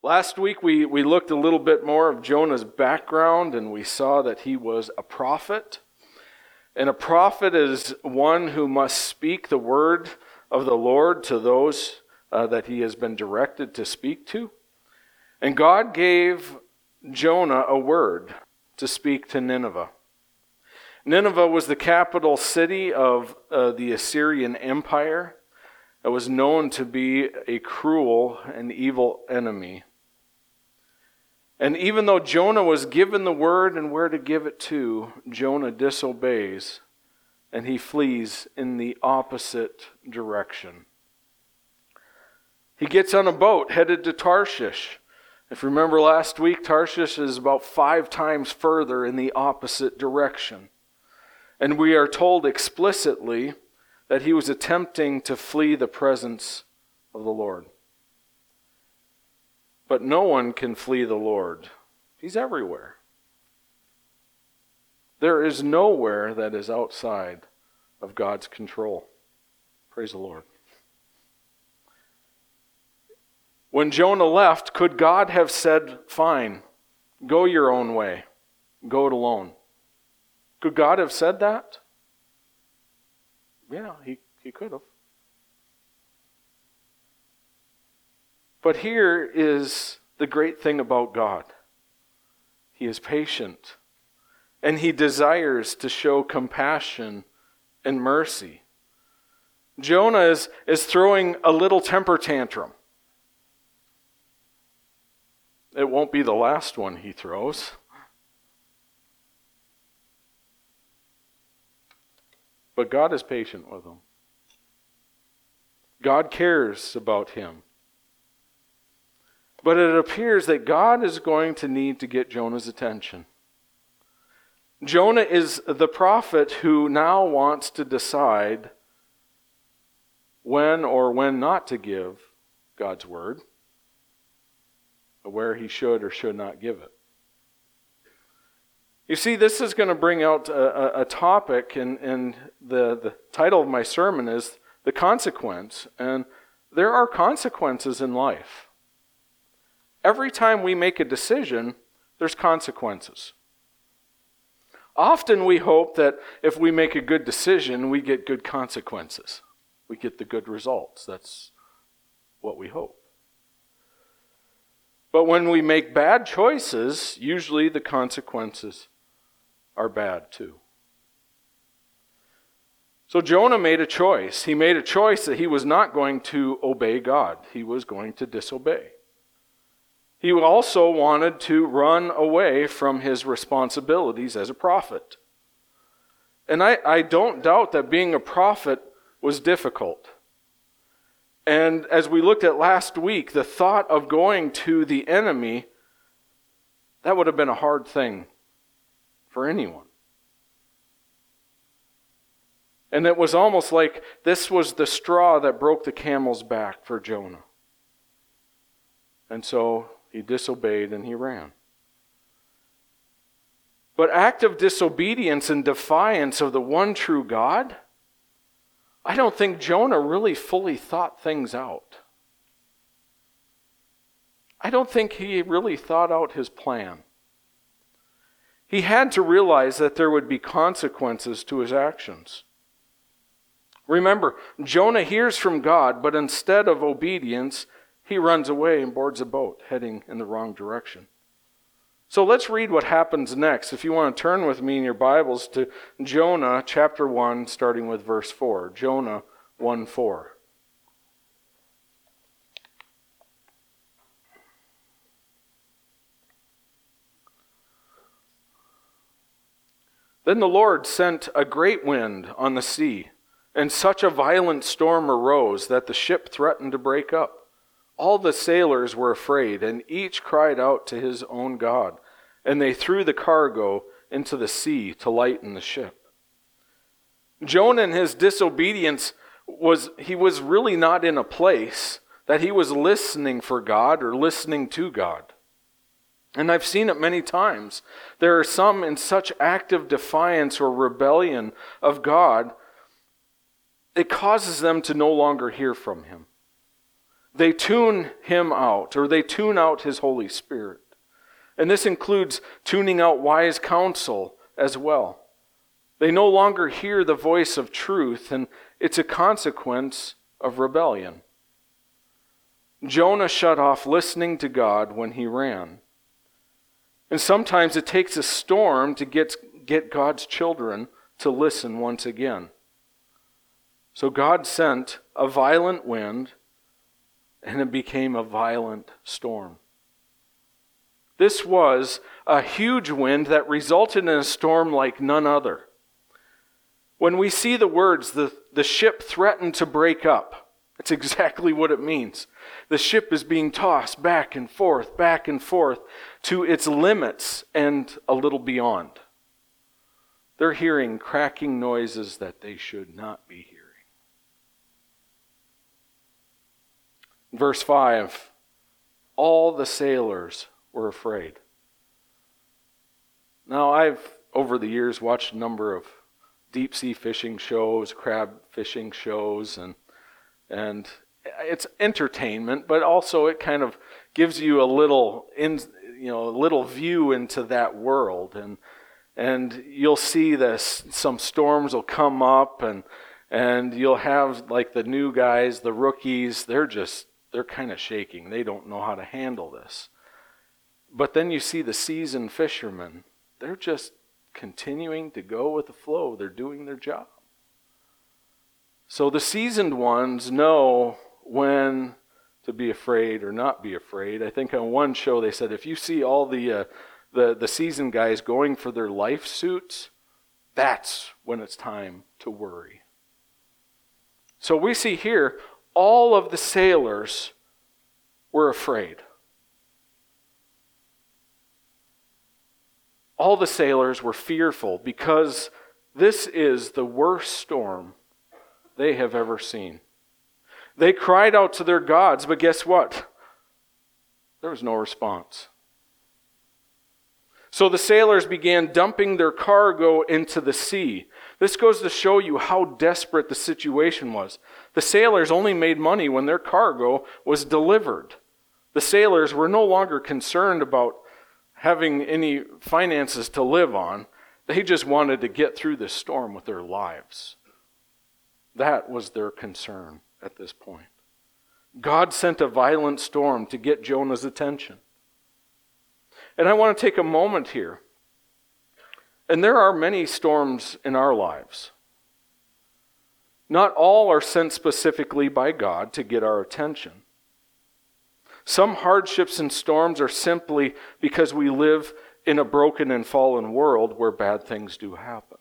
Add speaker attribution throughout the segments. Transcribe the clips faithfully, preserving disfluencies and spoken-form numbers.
Speaker 1: Last week we, we looked a little bit more of Jonah's background, and we saw that he was a prophet. And a prophet is one who must speak the word of the Lord to those uh, that he has been directed to speak to. And God gave Jonah a word to speak to Nineveh. Nineveh was the capital city of uh, the Assyrian Empire. It was known to be a cruel and evil enemy. And even though Jonah was given the word and where to give it to, Jonah disobeys and he flees in the opposite direction. He gets on a boat headed to Tarshish. If you remember last week, Tarshish is about five times further in the opposite direction. And we are told explicitly that he was attempting to flee the presence of the Lord. But no one can flee the Lord. He's everywhere. There is nowhere that is outside of God's control. Praise the Lord. When Jonah left, could God have said, "Fine, go your own way, go it alone"? Could God have said that? Yeah, he, he could have. But here is the great thing about God. He is patient, and he desires to show compassion and mercy. Jonah is, is throwing a little temper tantrum. It won't be the last one he throws. But God is patient with him. God cares about him. But it appears that God is going to need to get Jonah's attention. Jonah is the prophet who now wants to decide when or when not to give God's word, or where he should or should not give it. You see, this is going to bring out a, a, a topic, and, and the, the title of my sermon is The Consequence. And there are consequences in life. Every time we make a decision, there's consequences. Often we hope that if we make a good decision, we get good consequences. We get the good results. That's what we hope. But when we make bad choices, usually the consequences are bad too. So Jonah made a choice. He made a choice that he was not going to obey God. He was going to disobey. He also wanted to run away from his responsibilities as a prophet. And I, I don't doubt that being a prophet was difficult. And as we looked at last week, the thought of going to the enemy, that would have been a hard thing for anyone. And it was almost like this was the straw that broke the camel's back for Jonah. And so he disobeyed and he ran. But active disobedience and defiance of the one true God, I don't think Jonah really fully thought things out. I don't think he really thought out his plan. He had to realize that there would be consequences to his actions. Remember, Jonah hears from God, but instead of obedience, he runs away and boards a boat, heading in the wrong direction. So let's read what happens next. If you want to turn with me in your Bibles to Jonah chapter one, starting with verse four. Jonah one four. Then the Lord sent a great wind on the sea, and such a violent storm arose that the ship threatened to break up. All the sailors were afraid, and each cried out to his own God, and they threw the cargo into the sea to lighten the ship. Jonah, in his disobedience, was he was really not in a place that he was listening for God or listening to God. And I've seen it many times. There are some in such active defiance or rebellion of God, it causes them to no longer hear from him. They tune him out, or they tune out his Holy Spirit. And this includes tuning out wise counsel as well. They no longer hear the voice of truth, and it's a consequence of rebellion. Jonah shut off listening to God when he ran. And sometimes it takes a storm to get, get God's children to listen once again. So God sent a violent wind, and it became a violent storm. This was a huge wind that resulted in a storm like none other. When we see the words, the, the ship threatened to break up, it's exactly what it means. The ship is being tossed back and forth, back and forth to its limits and a little beyond. They're hearing cracking noises that they should not be hearing. Verse five, all the sailors were afraid. Now, I've, over the years, watched a number of deep-sea fishing shows, crab fishing shows, and and it's entertainment, but also it kind of gives you a little, in, you know, a little view into that world, and and you'll see this. Some storms will come up, and and you'll have like the new guys, the rookies. They're just they're kind of shaking. They don't know how to handle this. But then you see the seasoned fishermen. They're just continuing to go with the flow. They're doing their job. So the seasoned ones know when to be afraid or not be afraid. I think on one show they said if you see all the uh, the the seasoned guys going for their life suits, that's when it's time to worry. So we see here all of the sailors were afraid. All the sailors were fearful because this is the worst storm they have ever seen. They cried out to their gods, but guess what? There was no response. So the sailors began dumping their cargo into the sea. This goes to show you how desperate the situation was. The sailors only made money when their cargo was delivered. The sailors were no longer concerned about having any finances to live on. They just wanted to get through this storm with their lives. That was their concern at this point. God sent a violent storm to get Jonah's attention. And I want to take a moment here. And there are many storms in our lives. Not all are sent specifically by God to get our attention. Some hardships and storms are simply because we live in a broken and fallen world where bad things do happen.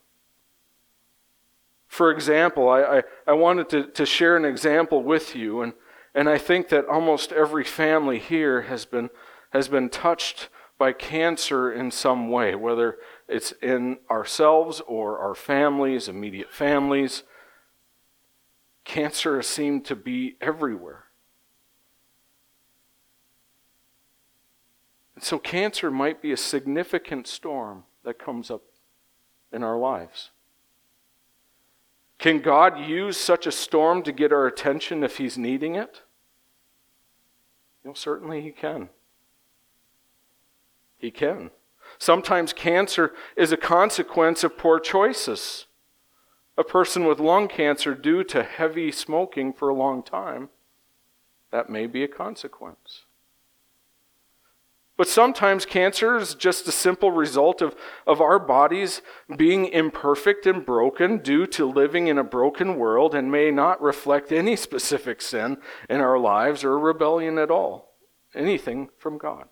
Speaker 1: For example, I, I, I wanted to, to share an example with you, and, and I think that almost every family here has been has been touched by cancer in some way, whether it's in ourselves or our families, immediate families. Cancer has seemed to be everywhere. And so cancer might be a significant storm that comes up in our lives. Can God use such a storm to get our attention if He's needing it? You know, certainly He can. He can. Sometimes cancer is a consequence of poor choices. A person with lung cancer due to heavy smoking for a long time, that may be a consequence. But sometimes cancer is just a simple result of, of our bodies being imperfect and broken due to living in a broken world and may not reflect any specific sin in our lives or rebellion at all. Anything from God.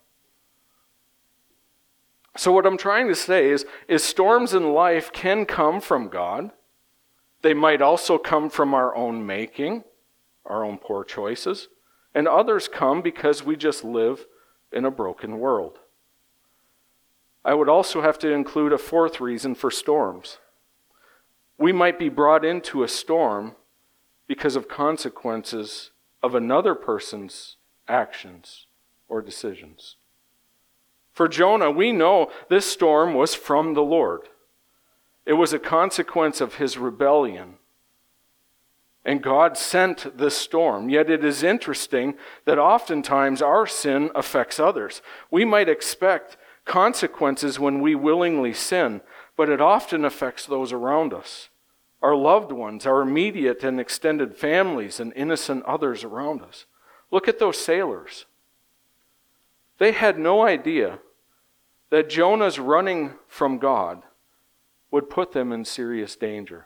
Speaker 1: So what I'm trying to say is, is storms in life can come from God. They might also come from our own making, our own poor choices. And others come because we just live in a broken world. I would also have to include a fourth reason for storms. We might be brought into a storm because of consequences of another person's actions or decisions. For Jonah, we know this storm was from the Lord. It was a consequence of his rebellion. And God sent this storm. Yet it is interesting that oftentimes our sin affects others. We might expect consequences when we willingly sin, but it often affects those around us, our loved ones, our immediate and extended families, and innocent others around us. Look at those sailors. They had no idea that Jonah's running from God would put them in serious danger.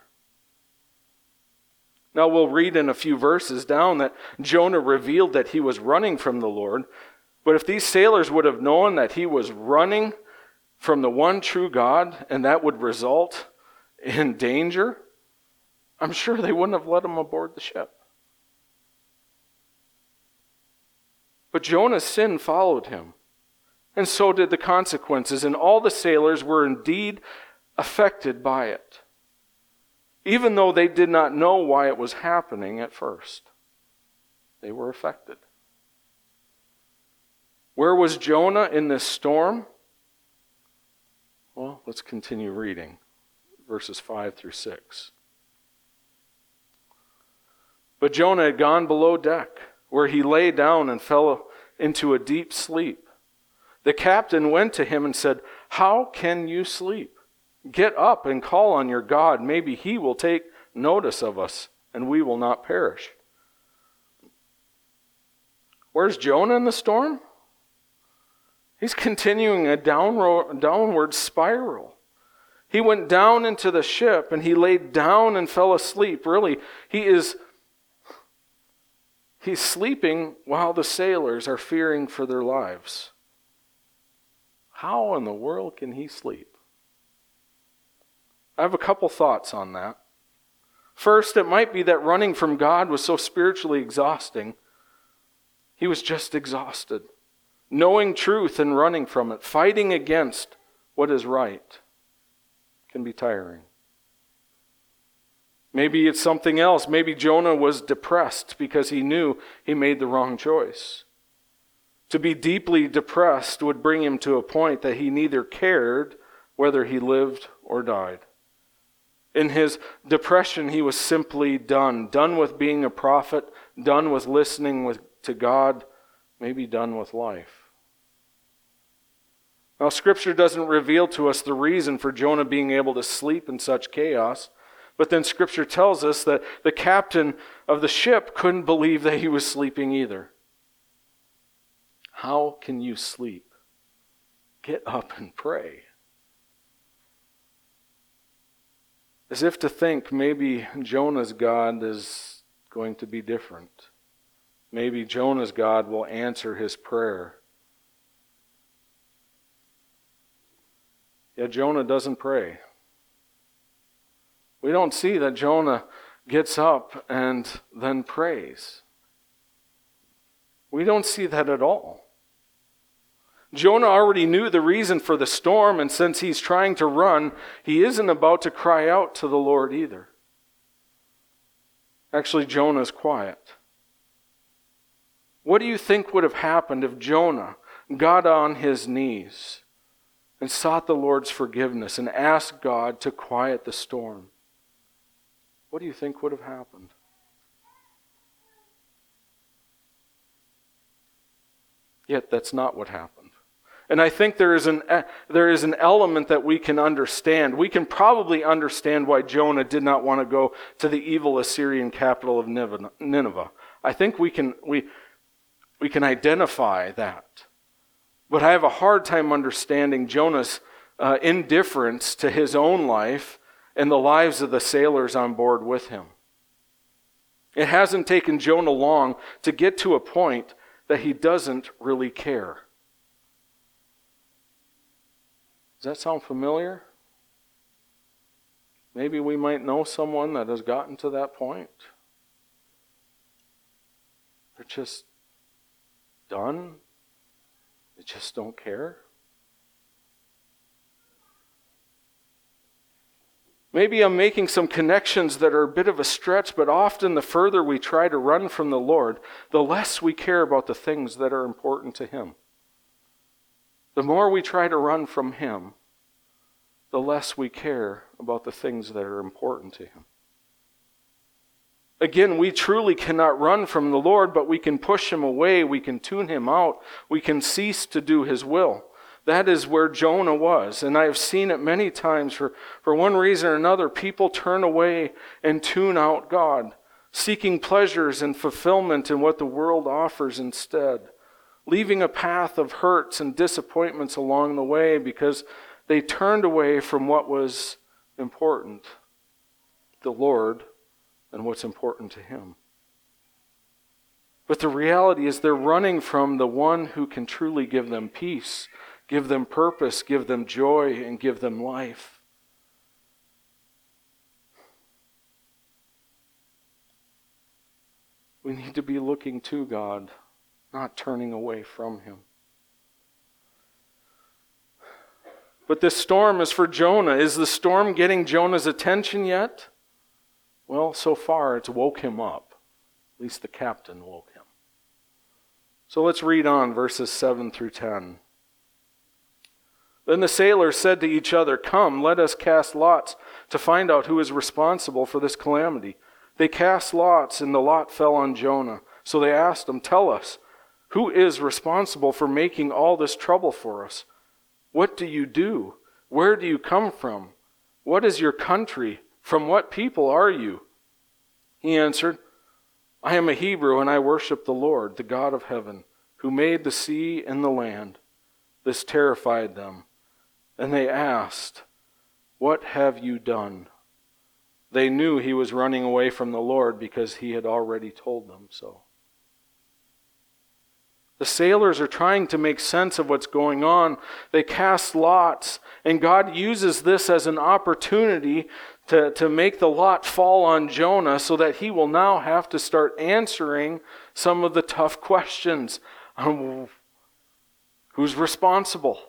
Speaker 1: Now we'll read in a few verses down that Jonah revealed that he was running from the Lord. But if these sailors would have known that he was running from the one true God and that would result in danger, I'm sure they wouldn't have let him aboard the ship. But Jonah's sin followed him, and so did the consequences, and all the sailors were indeed affected by it, even though they did not know why it was happening at first. They were affected. Where was Jonah in this storm? Well, let's continue reading, verses five through six. But Jonah had gone below deck, where he lay down and fell into a deep sleep. The captain went to him and said, "How can you sleep? Get up and call on your God. Maybe he will take notice of us, and we will not perish." Where's Jonah in the storm? He's continuing a downward, downward spiral. He went down into the ship, and he laid down and fell asleep. Really, he is he's sleeping while the sailors are fearing for their lives. How in the world can he sleep? I have a couple thoughts on that. First, it might be that running from God was so spiritually exhausting, he was just exhausted. Knowing truth and running from it, fighting against what is right, can be tiring. Maybe it's something else. Maybe Jonah was depressed because he knew he made the wrong choice. To be deeply depressed would bring him to a point that he neither cared whether he lived or died. In his depression, he was simply done. Done with being a prophet, done with listening with, to God, maybe done with life. Now, Scripture doesn't reveal to us the reason for Jonah being able to sleep in such chaos, but then Scripture tells us that the captain of the ship couldn't believe that he was sleeping either. How can you sleep? Get up and pray. As if to think maybe Jonah's God is going to be different. Maybe Jonah's God will answer his prayer. Yet Jonah doesn't pray. We don't see that Jonah gets up and then prays. We don't see that at all. Jonah already knew the reason for the storm, and since he's trying to run, he isn't about to cry out to the Lord either. Actually, Jonah's quiet. What do you think would have happened if Jonah got on his knees and sought the Lord's forgiveness and asked God to quiet the storm? What do you think would have happened? Yet that's not what happened. And I think there is an there is an element that we can understand. We can probably understand why Jonah did not want to go to the evil Assyrian capital of Nineveh. I think we can we we can identify that. But I have a hard time understanding Jonah's uh, indifference to his own life and the lives of the sailors on board with him. It hasn't taken Jonah long to get to a point that he doesn't really care. Does that sound familiar? Maybe we might know someone that has gotten to that point. They're just done. They just don't care. Maybe I'm making some connections that are a bit of a stretch, but often the further we try to run from the Lord, the less we care about the things that are important to Him. The more we try to run from Him, the less we care about the things that are important to Him. Again, we truly cannot run from the Lord, but we can push him away, we can tune him out, we can cease to do his will. That is where Jonah was, and I have seen it many times. For, for one reason or another, people turn away and tune out God, seeking pleasures and fulfillment in what the world offers instead, leaving a path of hurts and disappointments along the way because they turned away from what was important, the Lord, and what's important to him. But the reality is they're running from the one who can truly give them peace, give them purpose, give them joy, and give them life. We need to be looking to God, not turning away from him. But this storm is for Jonah. Is the storm getting Jonah's attention yet? Well, so far it's woke him up. At least the captain woke him. So let's read on verses seven through ten. Then the sailors said to each other, "Come, let us cast lots to find out who is responsible for this calamity." They cast lots, and the lot fell on Jonah. So they asked him, "Tell us, who is responsible for making all this trouble for us? What do you do? Where do you come from? What is your country? From what people are you?" He answered, "I am a Hebrew, and I worship the Lord, the God of heaven, who made the sea and the land." This terrified them, and they asked, "What have you done?" They knew he was running away from the Lord because he had already told them so. The sailors are trying to make sense of what's going on. They cast lots, and God uses this as an opportunity to, to make the lot fall on Jonah so that he will now have to start answering some of the tough questions. Um, who's responsible?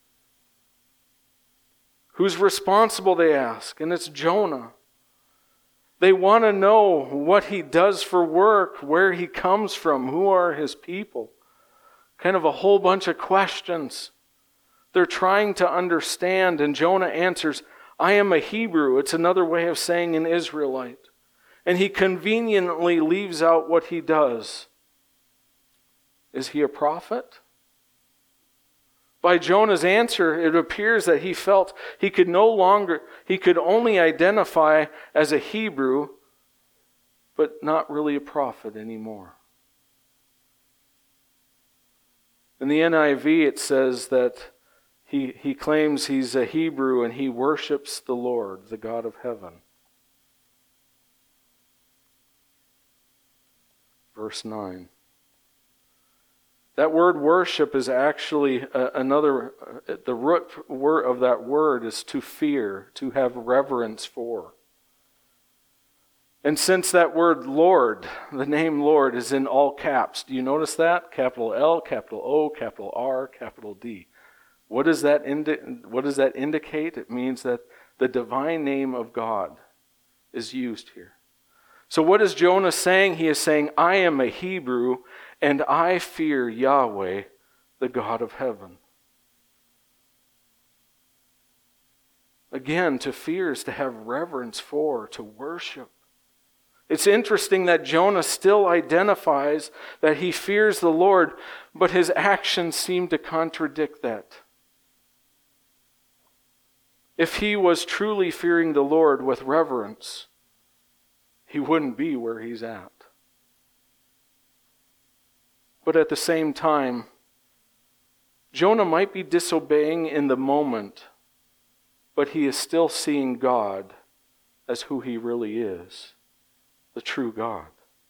Speaker 1: Who's responsible, they ask, and it's Jonah. They want to know what he does for work, where he comes from, who are his people. Kind of a whole bunch of questions. They're trying to understand, and Jonah answers, "I am a Hebrew." It's another way of saying an Israelite. And he conveniently leaves out what he does. Is he a prophet? By Jonah's answer, it appears that he felt he could no longer, he could only identify as a Hebrew, but not really a prophet anymore. In the N I V, it says that he, he claims he's a Hebrew and he worships the Lord, the God of heaven. Verse nine. That word worship is actually uh, another, uh, the root word of that word is to fear, to have reverence for. And since that word Lord, the name Lord, is in all caps, do you notice that? Capital L, capital O, capital R, capital D. What does that indi- what does that indicate? It means that the divine name of God is used here. So what is Jonah saying? He is saying, "I am a Hebrew, and I fear Yahweh, the God of heaven." Again, to fear is to have reverence for, to worship. It's interesting that Jonah still identifies that he fears the Lord, but his actions seem to contradict that. If he was truly fearing the Lord with reverence, he wouldn't be where he's at. But at the same time, Jonah might be disobeying in the moment, but he is still seeing God as who he really is, the true God.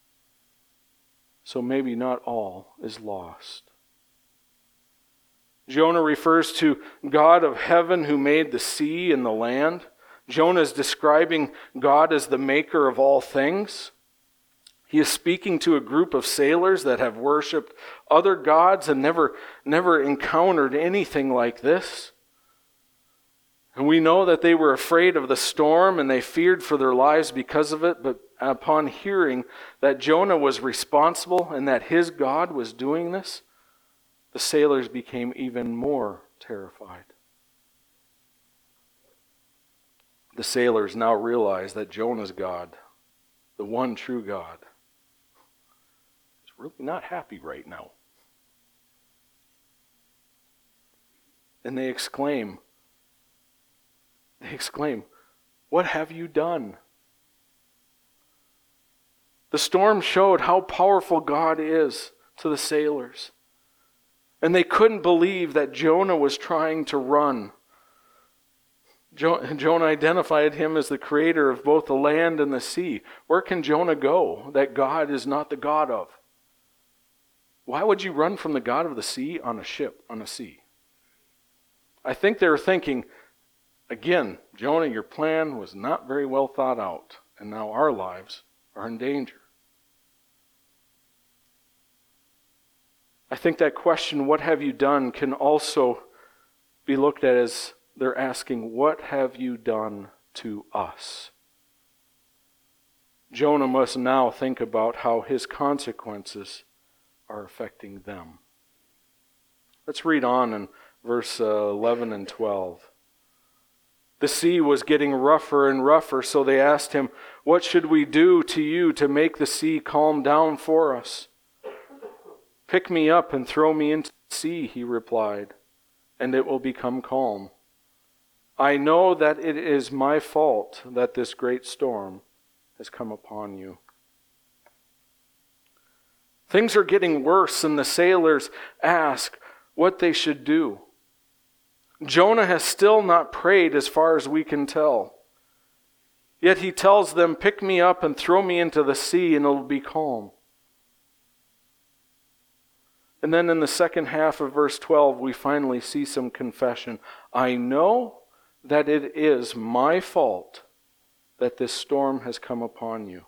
Speaker 1: So maybe not all is lost. Jonah refers to God of heaven who made the sea and the land. Jonah is describing God as the maker of all things. He is speaking to a group of sailors that have worshipped other gods and never, never encountered anything like this. And we know that they were afraid of the storm and they feared for their lives because of it. But upon hearing that Jonah was responsible and that his God was doing this, the sailors became even more terrified. The sailors now realize that Jonah's God the one true God, is really not happy right now. And they exclaim, they exclaim, "What have you done?" The storm showed how powerful God is to the sailors. And they couldn't believe that Jonah was trying to run. Jo- Jonah identified him as the creator of both the land and the sea. Where can Jonah go that God is not the God of? Why would you run from the God of the sea on a ship, on a sea? I think they were thinking, again, Jonah, your plan was not very well thought out, and now our lives are in danger. I think that question, "What have you done?" can also be looked at as they're asking, "What have you done to us?" Jonah must now think about how his consequences are affecting them. Let's read on in verse uh, eleven and twelve. The sea was getting rougher and rougher, so they asked him, "What should we do to you to make the sea calm down for us?" "Pick me up and throw me into the sea," he replied, "and it will become calm. I know that it is my fault that this great storm has come upon you." Things are getting worse, and the sailors ask what they should do. Jonah has still not prayed as far as we can tell. Yet he tells them, "Pick me up and throw me into the sea, and it will be calm." And then in the second half of verse twelve, we finally see some confession. "I know that it is my fault that this storm has come upon you."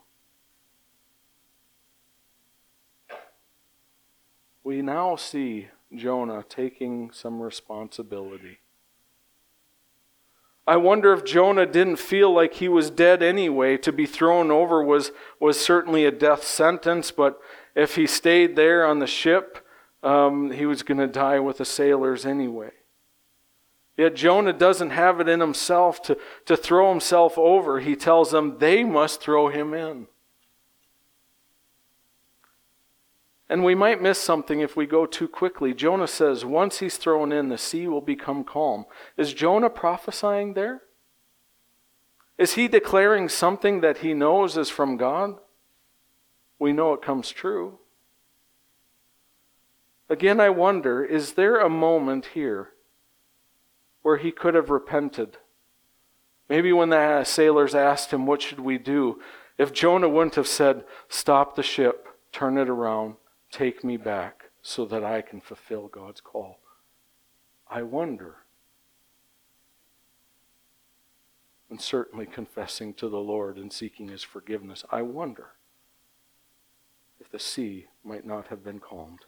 Speaker 1: We now see Jonah taking some responsibility. I wonder if Jonah didn't feel like he was dead anyway. To be thrown over was, was certainly a death sentence, but if he stayed there on the ship, Um, he was going to die with the sailors anyway. Yet Jonah doesn't have it in himself to, to throw himself over. He tells them they must throw him in. And we might miss something if we go too quickly. Jonah says once he's thrown in, the sea will become calm. Is Jonah prophesying there? Is he declaring something that he knows is from God? We know it comes true. Again, I wonder, is there a moment here where he could have repented? Maybe when the sailors asked him, "What should we do?" If Jonah wouldn't have said, "Stop the ship, turn it around, take me back so that I can fulfill God's call." I wonder. And certainly confessing to the Lord and seeking His forgiveness, I wonder if the sea might not have been calmed.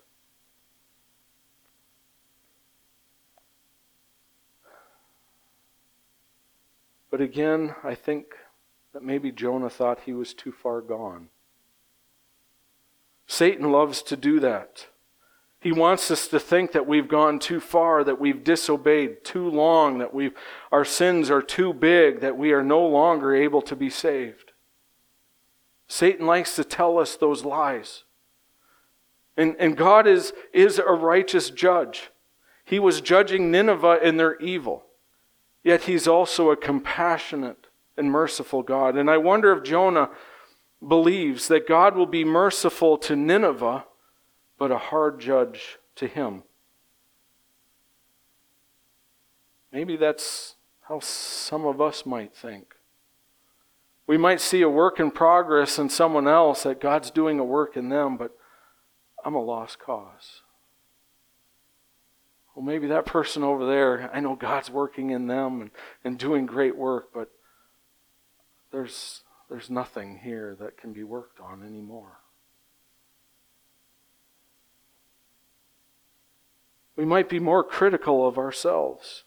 Speaker 1: But again, I think that maybe Jonah thought he was too far gone. Satan loves to do that. He wants us to think that we've gone too far, that we've disobeyed too long, that we've, our sins are too big, that we are no longer able to be saved. Satan likes to tell us those lies. And, and God is, is a righteous judge. He was judging Nineveh in their evil. Yet He's also a compassionate and merciful God. And I wonder if Jonah believes that God will be merciful to Nineveh, but a hard judge to him. Maybe that's how some of us might think. We might see a work in progress in someone else, that God's doing a work in them, but I'm a lost cause. Well, maybe that person over there, I know God's working in them and, and doing great work, but there's, there's nothing here that can be worked on anymore. We might be more critical of ourselves.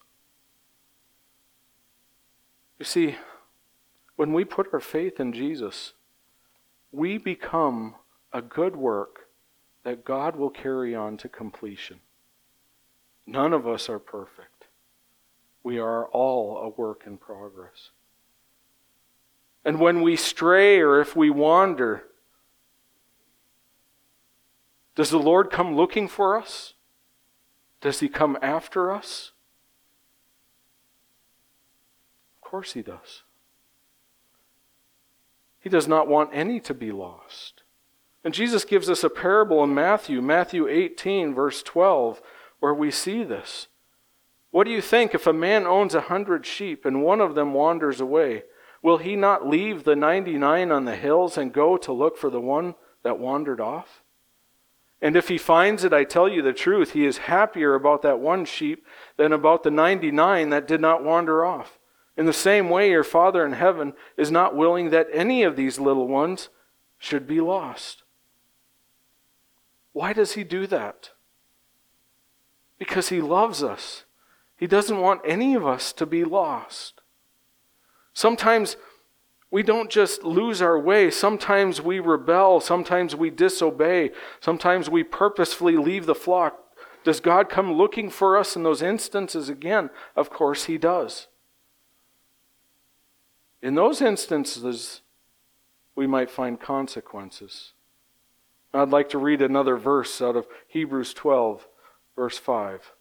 Speaker 1: You see, when we put our faith in Jesus, we become a good work that God will carry on to completion. None of us are perfect. We are all a work in progress. And when we stray or if we wander, does the Lord come looking for us? Does He come after us? Of course He does. He does not want any to be lost. And Jesus gives us a parable in Matthew, Matthew eighteen, verse twelve, where we see this. What do you think if a man owns a hundred sheep and one of them wanders away? Will he not leave the ninety-nine on the hills and go to look for the one that wandered off? And if he finds it, I tell you the truth, he is happier about that one sheep than about the ninety-nine that did not wander off. In the same way, your Father in heaven is not willing that any of these little ones should be lost. Why does He do that? Because He loves us. He doesn't want any of us to be lost. Sometimes we don't just lose our way. Sometimes we rebel. Sometimes we disobey. Sometimes we purposefully leave the flock. Does God come looking for us in those instances again? Of course He does. In those instances, we might find consequences. I'd like to read another verse out of Hebrews twelve, verse five.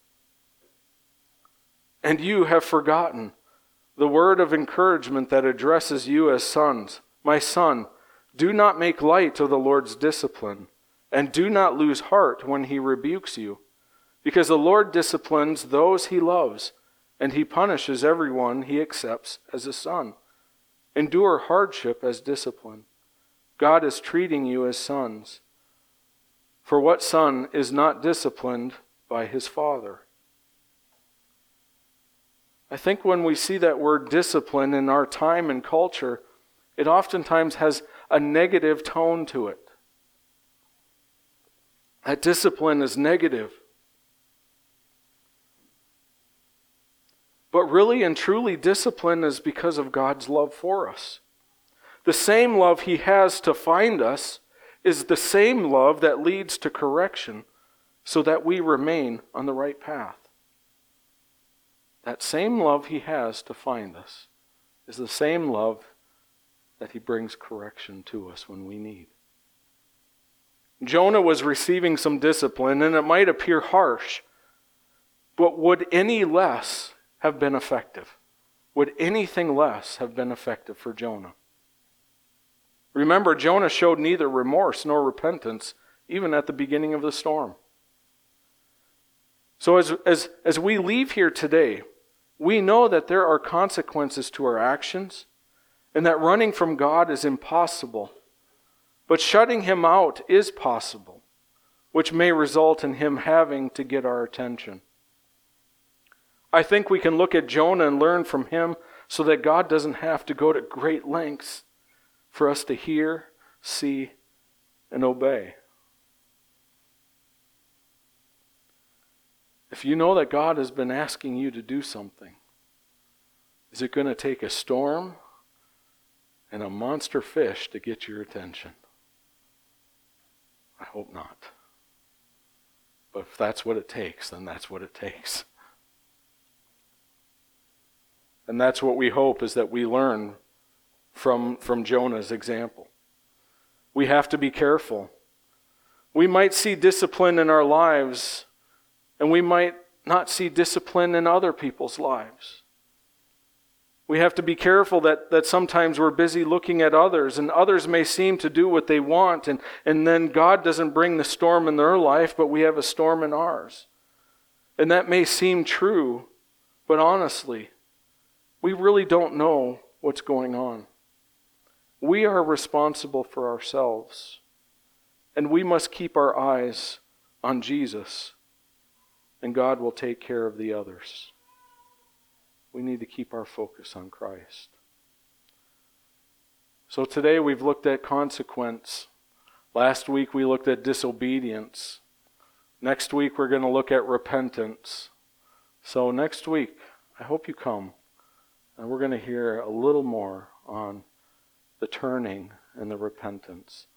Speaker 1: And you have forgotten the word of encouragement that addresses you as sons. My son, do not make light of the Lord's discipline, and do not lose heart when He rebukes you, because the Lord disciplines those He loves, and He punishes everyone He accepts as a son. Endure hardship as discipline. God is treating you as sons. For what son is not disciplined by his father? I think when we see that word discipline in our time and culture, it oftentimes has a negative tone to it. That discipline is negative. But really and truly, discipline is because of God's love for us. The same love He has to find us is the same love that leads to correction so that we remain on the right path. That same love He has to find us is the same love that He brings correction to us when we need. Jonah was receiving some discipline, and it might appear harsh, but would any less have been effective? Would anything less have been effective for Jonah? Remember, Jonah showed neither remorse nor repentance, even at the beginning of the storm. So as, as, as we leave here today, we know that there are consequences to our actions, and that running from God is impossible. But shutting Him out is possible, which may result in Him having to get our attention. I think we can look at Jonah and learn from him so that God doesn't have to go to great lengths for us to hear, see, and obey. If you know that God has been asking you to do something, is it going to take a storm and a monster fish to get your attention? I hope not. But if that's what it takes, then that's what it takes. And that's what we hope, is that we learn from, from Jonah's example. We have to be careful. We might see discipline in our lives, and we might not see discipline in other people's lives. We have to be careful that, that sometimes we're busy looking at others, and others may seem to do what they want, and, and then God doesn't bring the storm in their life, but we have a storm in ours. And that may seem true, but honestly, we really don't know what's going on. We are responsible for ourselves, and we must keep our eyes on Jesus, and God will take care of the others. We need to keep our focus on Christ. So today we've looked at consequence. Last week we looked at disobedience. Next week we're going to look at repentance. So next week, I hope you come. And we're going to hear a little more on the turning and the repentance.